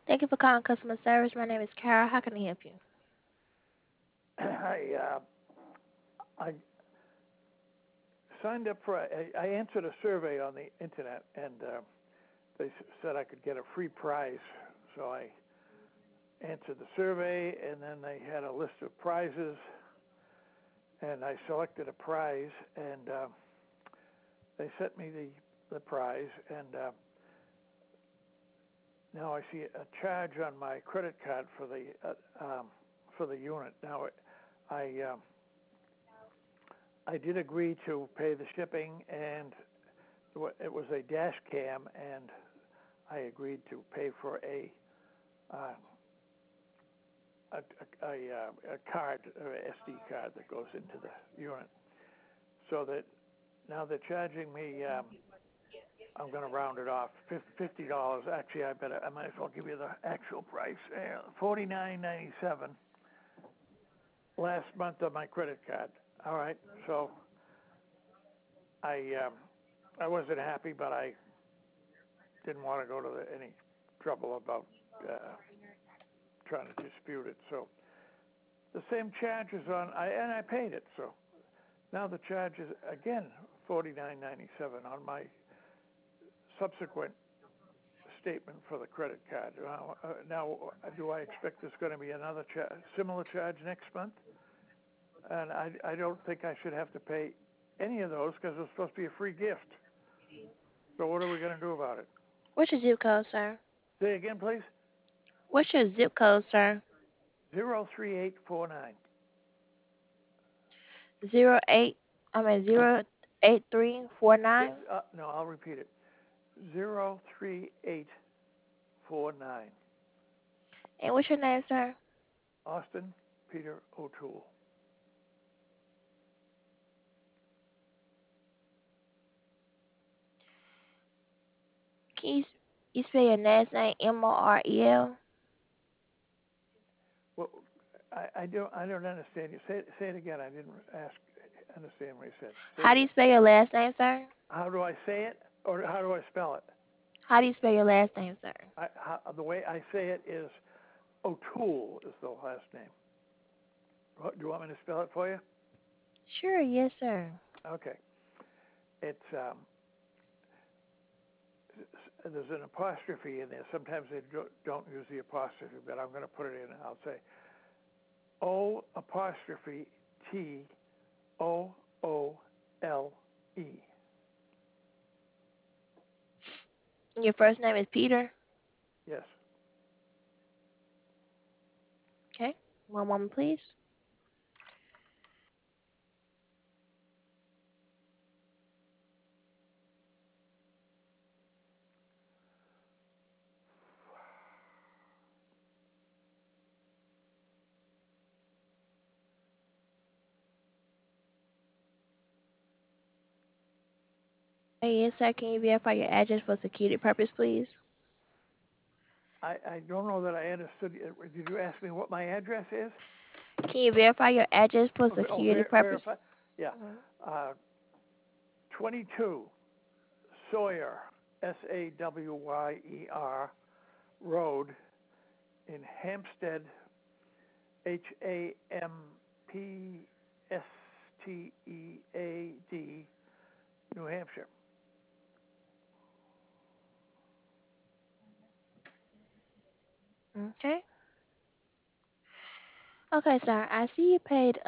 Thank you for calling customer service. My name is Carol. How can I help you? I signed up for. I answered a survey on the internet, and they said I could get a free prize. So I answered the survey, and then they had a list of prizes, and I selected a prize, and they sent me the prize, and now I see a charge on my credit card for the unit. Now I I did agree to pay the shipping, and it was a dash cam, and I agreed to pay for uh, a card, SD card that goes into the unit. So that now they're charging me. I'm going to round it off, $50. Actually, I might as well give you the actual price. $49.97 last month on my credit card. All right, so I um, I wasn't happy, but I didn't want to go to any trouble about uh, trying to dispute it. So the same charges and I paid it. So now the charge is again $49.97 on my subsequent statement for the credit card. Now do I expect there's going to be another similar charge next month? And I don't think I should have to pay any of those because it's supposed to be a free gift. So what are we going to do about it? What's your zip code, sir? Say again, please. What's your zip code, sir? 03849. 08, 08349. No, I'll repeat it. 03849. And what's your name, sir? Austin Peter O'Toole. Can you spell your last name Morrel? Well, I don't understand you. Say it again. I didn't understand what you said. Say it How do you again. spell your last name, sir? How do I say it, or how do I spell it? How do you spell your last name, sir? The way I say it is O'Toole is the last name. Do you want me to spell it for you? Sure, yes, sir. Okay. It's there's an apostrophe in there. Sometimes they don't use the apostrophe, but I'm going to put it in. I'll say O apostrophe T OOLE. Your first name is Peter? Yes. Okay. One moment, please. Hey, yes, sir. Can you verify your address for security purpose, please? I don't know that I understood. Did you ask me what my address is? Can you verify your address for security purpose? Verify. Yeah. Mhm. Uh, 22 Sawyer, Sawyer Road in Hampstead, Hampstead, New Hampshire. Okay. Okay, sir. I see you paid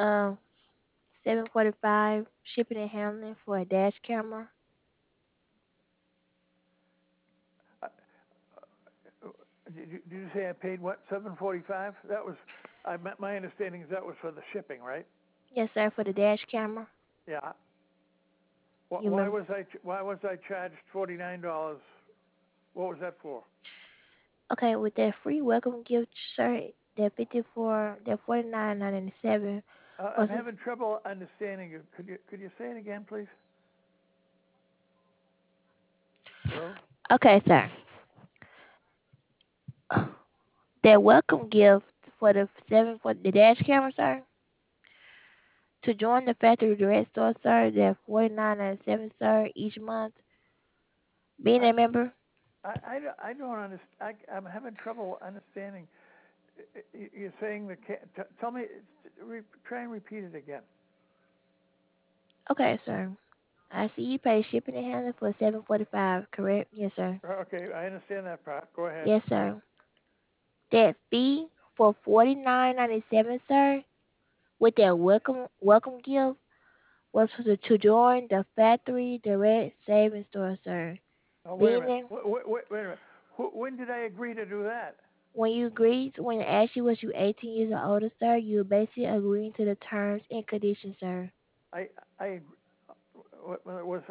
$7.45 shipping and handling for a dash camera. Uh, did you say I paid what, 745? That was, my understanding is that was for the shipping, right? Yes, sir, for the dash camera. Yeah. You remember? Why was I charged $49? What was that for? Okay, with that free welcome gift, sir, that 54, that 49.97 I'm was. having trouble understanding you. Could you say it again, please? Hello. Okay, sir. That welcome gift for the for the dash camera, sir. To join the factory direct store, sir, that 49.97, sir, each month. Being I a member. I don't understand. I'm having trouble understanding. You're saying tell me, try and repeat it again. Okay, sir. I see you pay shipping and handling for $7.45, correct? Yes, sir. Okay, I understand that part. Go ahead. Yes, sir. That fee for $49.97, sir, with that welcome gift was to join the Factory Direct Savings Store, sir. Oh, wait a minute. Meaning, Wait a minute. When did I agree to do that? when you agreed, when it asked you was you 18 years or older, sir, you were basically agreeing to the terms and conditions, sir. I I was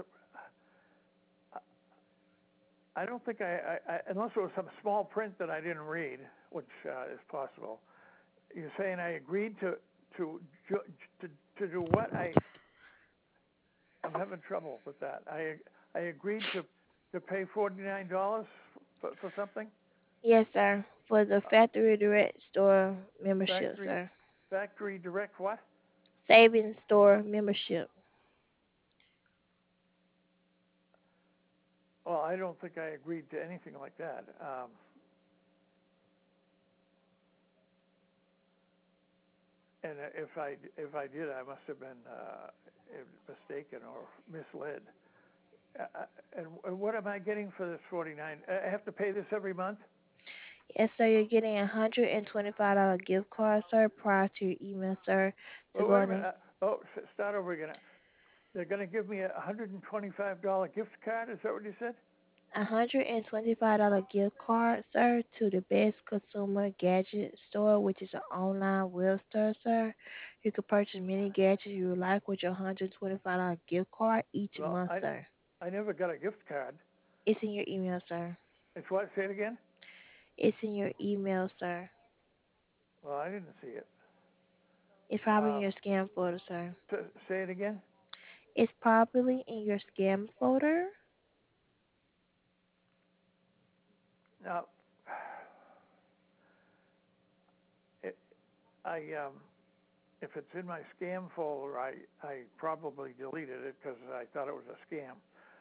I don't think unless it was some small print that I didn't read, which is possible. You're saying I agreed to to to do what? I'm having trouble with that. I agreed to pay $49 for something. Yes, sir. For the Uh, Factory Direct Store membership, factory sir. factory direct what? Savings Store membership. Well, I don't think I agreed to anything like that. And if I did, I must have been mistaken or misled. And what am I getting for this 49? I have to pay this every month. Yes, sir. You're getting a $125 gift card, sir, prior to your email, sir, to Well, go wait a on minute. the Start over again. They're going to give me a $125 gift card. Is that what you said? $125 gift card, sir, to the Best Consumer Gadget Store, which is an online web store, sir. You can purchase many gadgets you would like with your $125 gift card each Well, month, sir. I never got a gift card. It's in your email, sir. It's what? Say it again. It's in your email, sir. Well, I didn't see it. It's probably in Um, your scam folder, sir. say it again. It's probably in your scam folder. Now, it, I if it's in my scam folder, I probably deleted it because I thought it was a scam.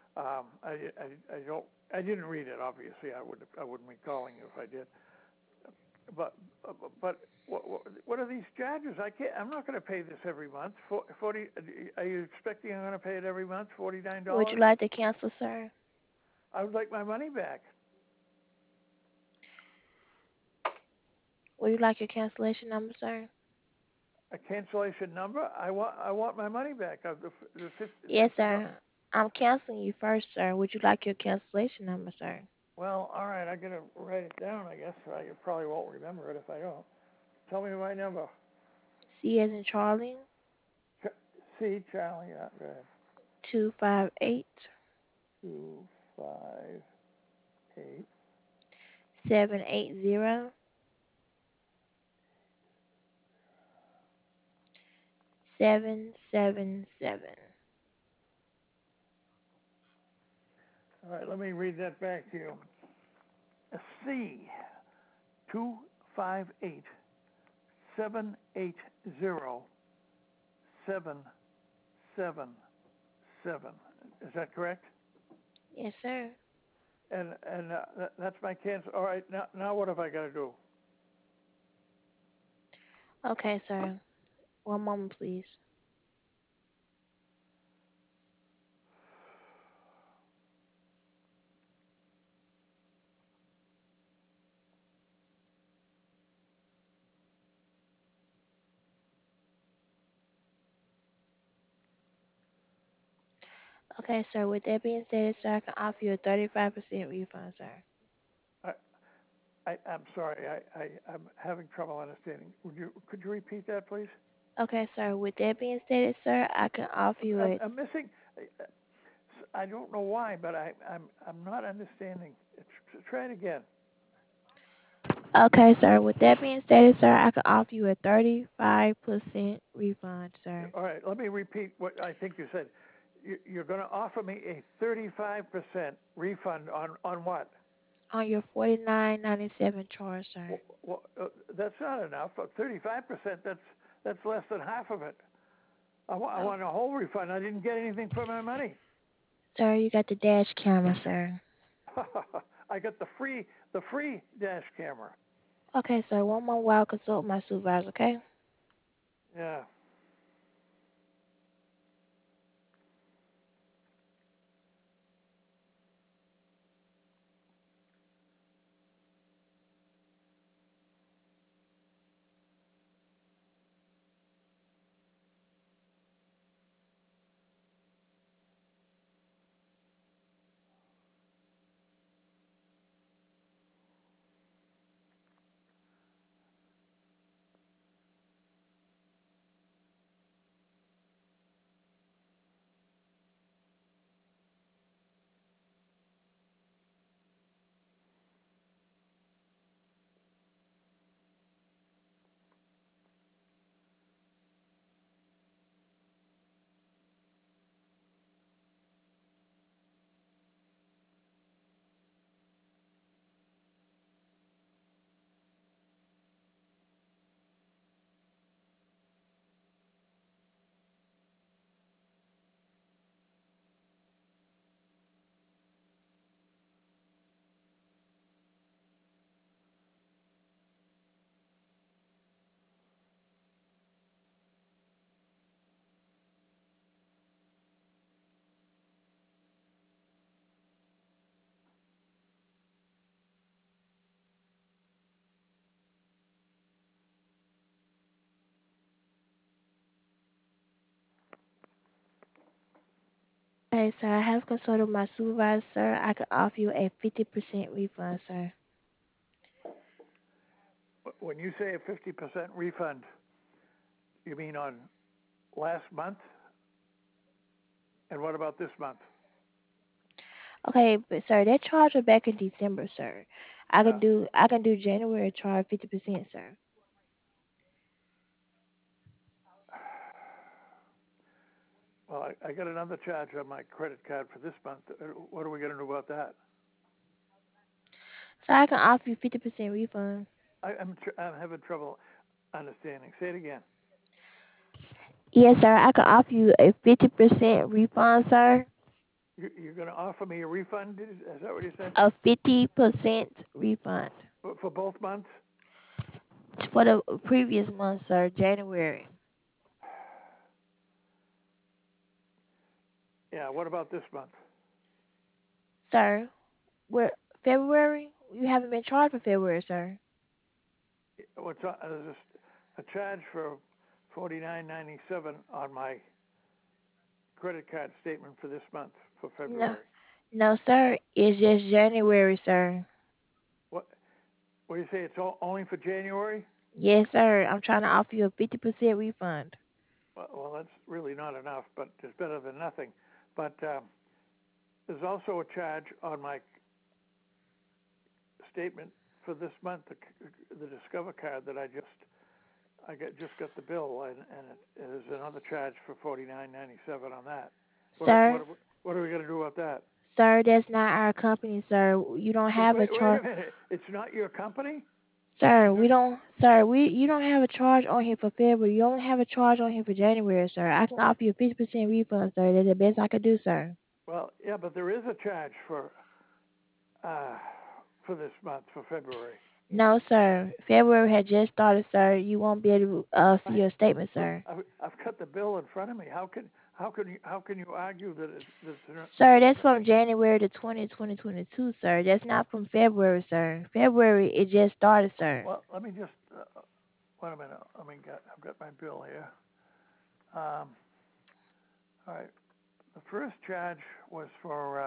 I don't I didn't read it. Obviously, I wouldn't be calling you if I did. But but what are these charges? I'm not going to pay this every month. 40. Are you expecting I'm going to pay it every month? Would you $49. like to cancel, sir? I would like my money back. Would you like your cancellation number, sir? A cancellation number. I want my money back of the Yes, $50. sir. I'm canceling you first, sir. Would you like your cancellation number, sir? Well, all right. I got to write it down. I guess I probably won't remember it if I don't. Tell me my number. C as in Charlie, C Charlie. Yeah, go ahead. 258 258 780 777. All right. Let me read that back to you. C 258 780 777. Is that correct? Yes, sir. And that's my cancel. All right. Now what have I got to do? Okay, sir. One moment, please. Okay, sir. With that being said, sir, I can offer you a 35% refund, sir. I, I'm sorry. I'm having trouble understanding. Could you repeat that, please? Okay, sir. With that being said, sir, I can offer you a. I'm missing. I don't know why, but I'm not understanding. Try it again. Okay, sir. With that being said, sir, I can offer you a 35% refund, sir, All right. Let me repeat what I think you said. You're going to offer me a 35% refund on what? on your 49.97 charge, sir. Well, that's not enough. 35%. That's less than half of it. I Oh, want a whole refund. I didn't get anything for my money. sir, you got the dash camera, sir. I got the free dash camera. Okay, sir. One more while, consult my supervisor. Okay. Yeah. Okay, sir. I have consulted my supervisor, sir. I can offer you a 50% refund, sir. When you say a 50% refund, you mean on last month? And what about this month? Okay, but sir, that charge was back in December, sir. I Yeah. can do January charge 50%, sir. Well, I got another charge on my credit card for this month. What are we going to do about that? So I can offer you 50% refund. I'm having trouble understanding. Say it again. Yes, sir. I can offer you a 50% refund, sir. You're going to offer me a refund? Is that what you said? A 50% refund For both months? for the previous month, sir, January. Yeah. What about this month? Sir, we're February? You haven't been charged for February, sir. There's a charge for $49.97 on my credit card statement for this month for No, February. no, sir. It's just January, sir. What? What do you say? It's only for January? Yes, sir. I'm trying to offer you a 50% refund. Well, that's really not enough, but it's better than nothing. But there's also a charge on my statement for this month, the Discover card that just got the bill, and there's another charge for $49.97 on that. Sir, What are we going to do about that? sir, that's not our company, sir. You don't have a Wait charge. a minute. It's not your company? Sir, you don't have a charge on here for February. You only have a charge on here for January, sir. I can offer you a 50% refund, sir. That's the best I could do, sir. Well, yeah, but there is a charge uh, for this month for February. No, sir. February had just started, sir. You won't be able to see your statement, sir. I've got the bill in front of me. How can you argue that it's Sir, that's from January to 2022, sir. That's not from February, sir. February, it just started, sir. well? Let me just wait a minute. I've got my bill here. All right. The first charge was for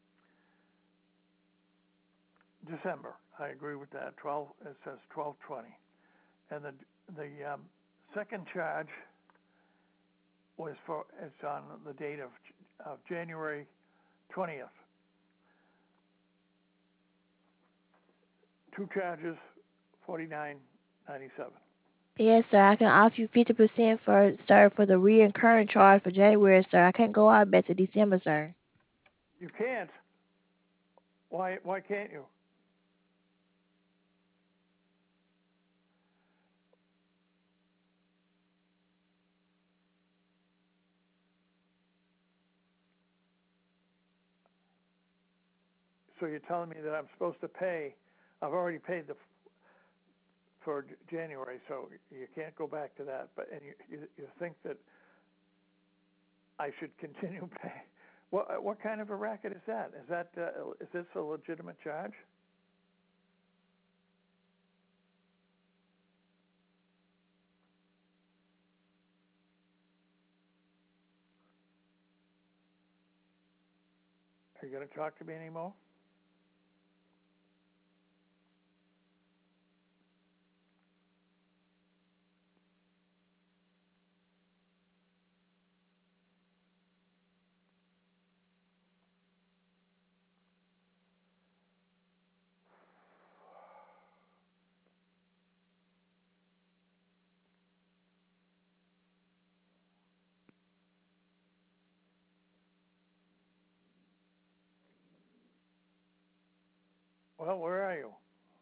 December. I agree with that. It says 12/20, and the second charge it's on the date of January 20th. Two charges, $49.97. Yes, sir. I can offer you 50% for, sir, for the reoccurring charge for January, sir. I can't go out back to December, sir. You can't. Why can't you? So you're telling me that I'm supposed to pay? I've already paid for January, so you can't go back to that. But and you think that I should continue paying? What kind of a racket is that? Is this a legitimate charge? Are you going to talk to me anymore? Well, where are you?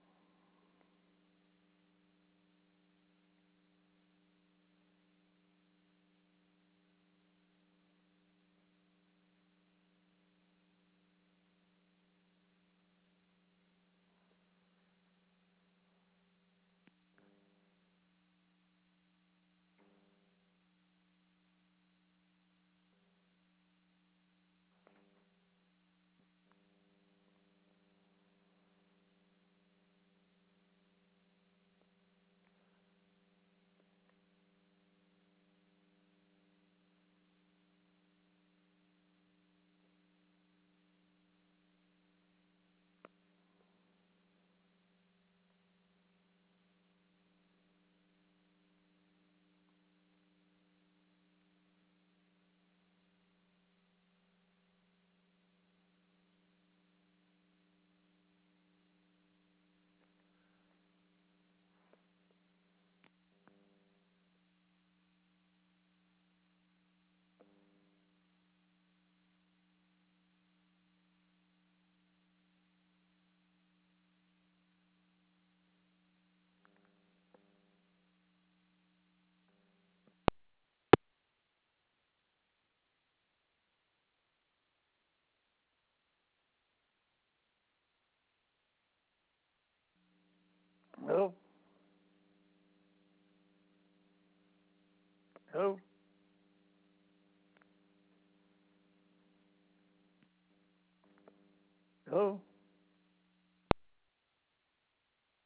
Hello? Hello? Hello?